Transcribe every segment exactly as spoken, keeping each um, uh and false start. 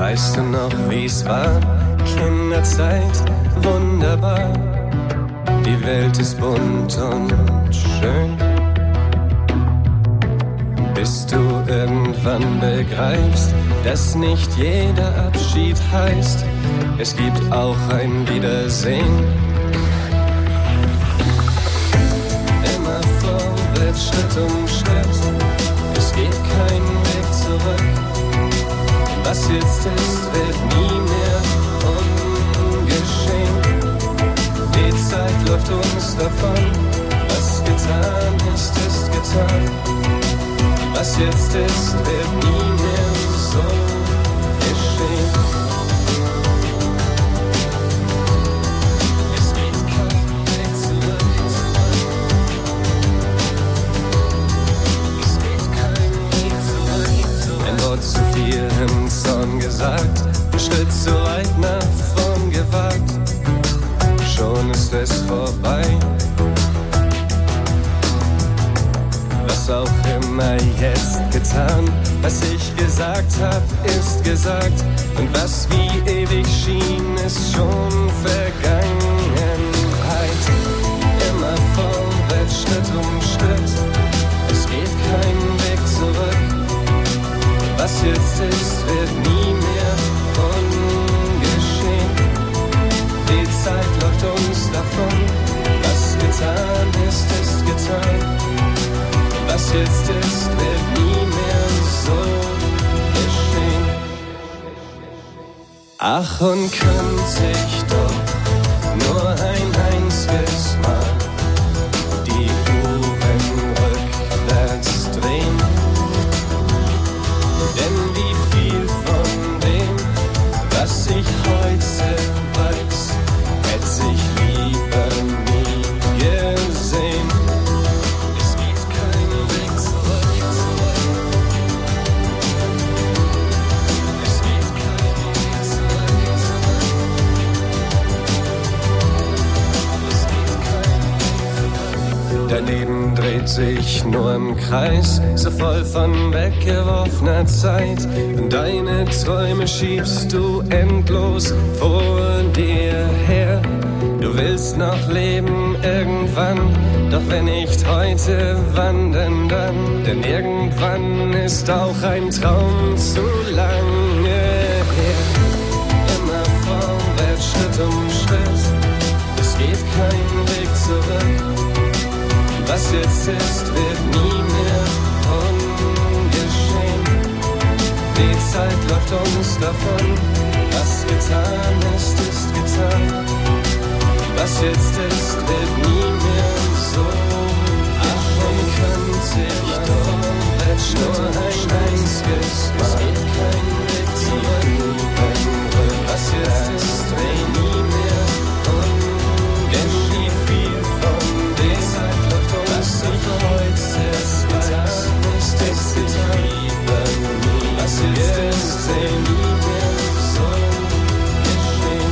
Weißt du noch, wie's war? Kinderzeit, wunderbar. Die Welt ist bunt und schön. Bis du irgendwann begreifst, dass nicht jeder Abschied heißt, es gibt auch ein Wiedersehen. Immer vorwärts, Schritt um Schritt, es geht kein Weg zurück. Was jetzt ist, wird nie mehr ungeschehen. Die Zeit läuft uns davon, was getan ist, ist getan. Was jetzt ist, wird nie mehr so geschehen. Es geht kein Weg zurück. Es geht kein Weg zurück. Ein Wort zu viel im Zorn gesagt, ein Schritt zu weit nach vorn gewagt. Schon ist es vorbei. Was auch immer jetzt getan, was ich gesagt hab, ist gesagt. Und was wie ewig schien, ist schon Vergangenheit. Immer vorwärts, Schritt um Schritt, es geht kein Weg zurück. Was jetzt ist, wird nie mehr ungeschehen. Die Zeit läuft uns davon, was getan ist, ist getan. Was jetzt ist, wird nie mehr so geschehen. Ach, und könnte ich doch nur ein einziges Mal die Uhren rückwärts drehen. Denn wie viel von dem, was ich heute weiß, hätte ich lieber nie gesehen. Dein Leben dreht sich nur im Kreis, so voll von weggeworfener Zeit. Und deine Träume schiebst du endlos vor dir her. Du willst noch leben irgendwann, doch wenn nicht heute, wann denn dann? Denn irgendwann ist auch ein Traum zu lange her. Immer vorwärts, Schritt um Schritt, es geht kein Weg zurück. Was jetzt ist, wird nie mehr ungeschehen. Die Zeit läuft uns davon, was getan ist, ist getan. Was jetzt ist, wird nie mehr so. Ach, und könnte ich vorwärts nur ein einziges Mal. Es geht kein Weg zurück. Was jetzt ist, wird nie mehr ungeschehen. Wie viel von der Zeit läuft uns davon, was jetzt getan ist, ist getan. Was jetzt ist, wird nie mehr so geschehen.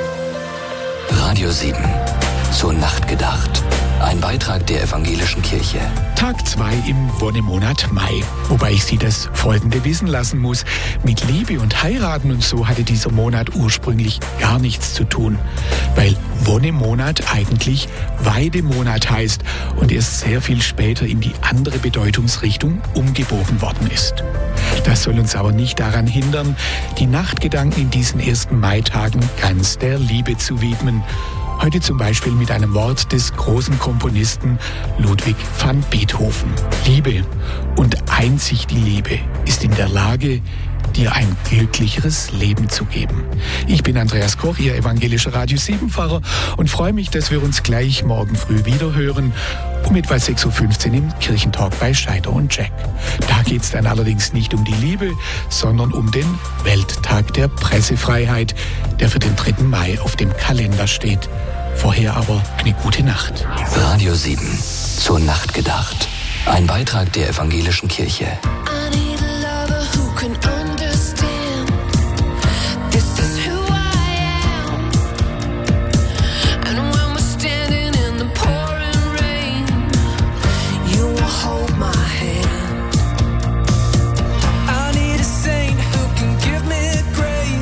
Radio sieben. Zur Nacht gedacht. Ein Beitrag der Evangelischen Kirche. Tag zwei im Wonnemonat Mai. Wobei ich Sie das Folgende wissen lassen muss. Mit Liebe und Heiraten und so hatte dieser Monat ursprünglich gar nichts zu tun. Weil Wonnemonat eigentlich Weidemonat heißt und erst sehr viel später in die andere Bedeutungsrichtung umgebogen worden ist. Das soll uns aber nicht daran hindern, die Nachtgedanken in diesen ersten Maitagen ganz der Liebe zu widmen. Heute zum Beispiel mit einem Wort des großen Komponisten Ludwig van Beethoven. Liebe und einzig die Liebe ist in der Lage, dir ein glücklicheres Leben zu geben. Ich bin Andreas Koch, Ihr evangelischer Radio sieben Pfarrer und freue mich, dass wir uns gleich morgen früh wieder hören, um etwa sechs Uhr fünfzehn im Kirchentalk bei Scheider und Jack. Da geht es dann allerdings nicht um die Liebe, sondern um den Welttag der Pressefreiheit, der für den dritten Mai auf dem Kalender steht. Vorher aber eine gute Nacht. Radio sieben. Zur Nacht gedacht. Ein Beitrag der Evangelischen Kirche. I need a saint who can give me grace.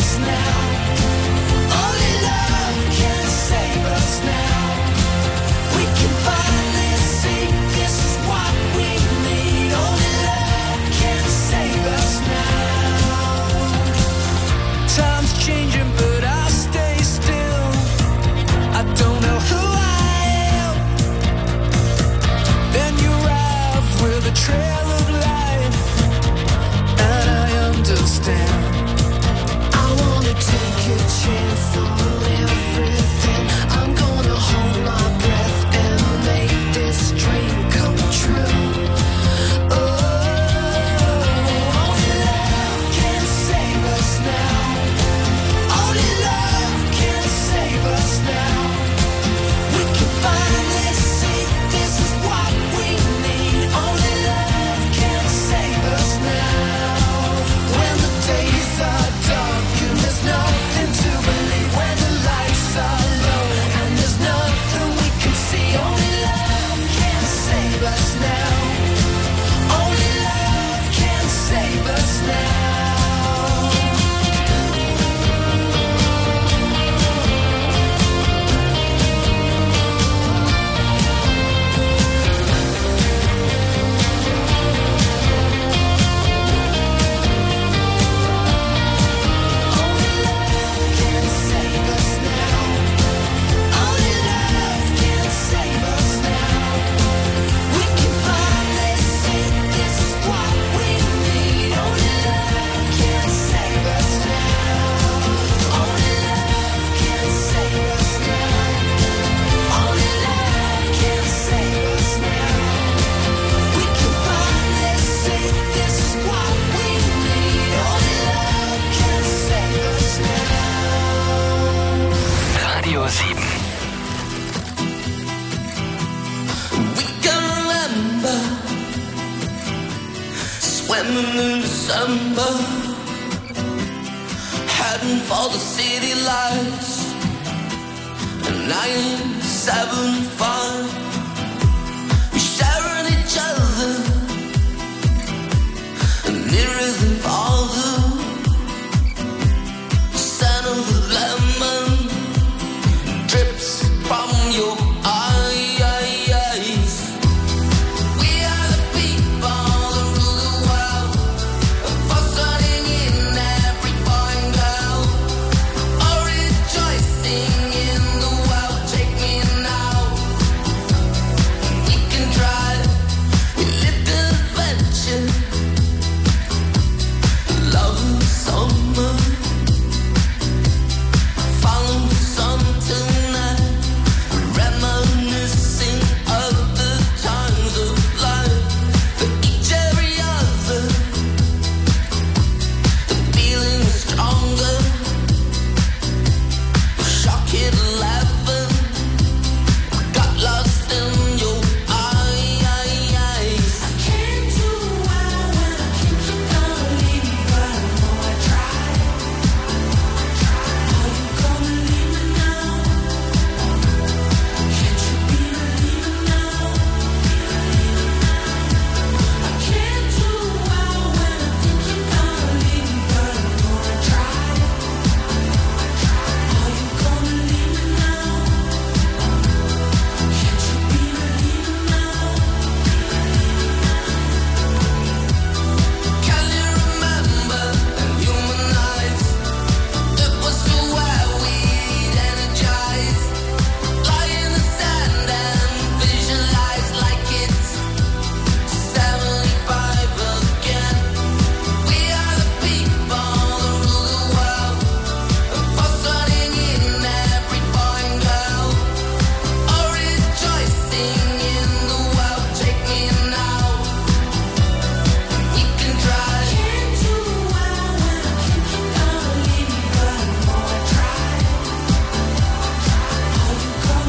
us now. Only love can save us now. We can finally see this is what we need. Only love can save us now. Time's changing, but I stay still. I don't know who I am. Then you arrive with a trail of light, and I understand. I wanna take a chance on everything. I'm gonna hold my breath and make this dream come true. Oh, only love can save us now. Only love can save us now. We can finally see this is what we need. Only love can save us now. When the days are dark and there's nothing to believe, when the lights are low and there's nothing we can see, only love can save us now. Only love can save us now. Only love can save us now. Only love can save us now. We can finally see this is what we need. Only love can save us now. Only love can save us now. Only love can save us now. We can finally see this is what we need. Only love can save us now. Radio sieben. We can remember swimming in December, heading for the city lights. nine seven five, we sharing each other nearer than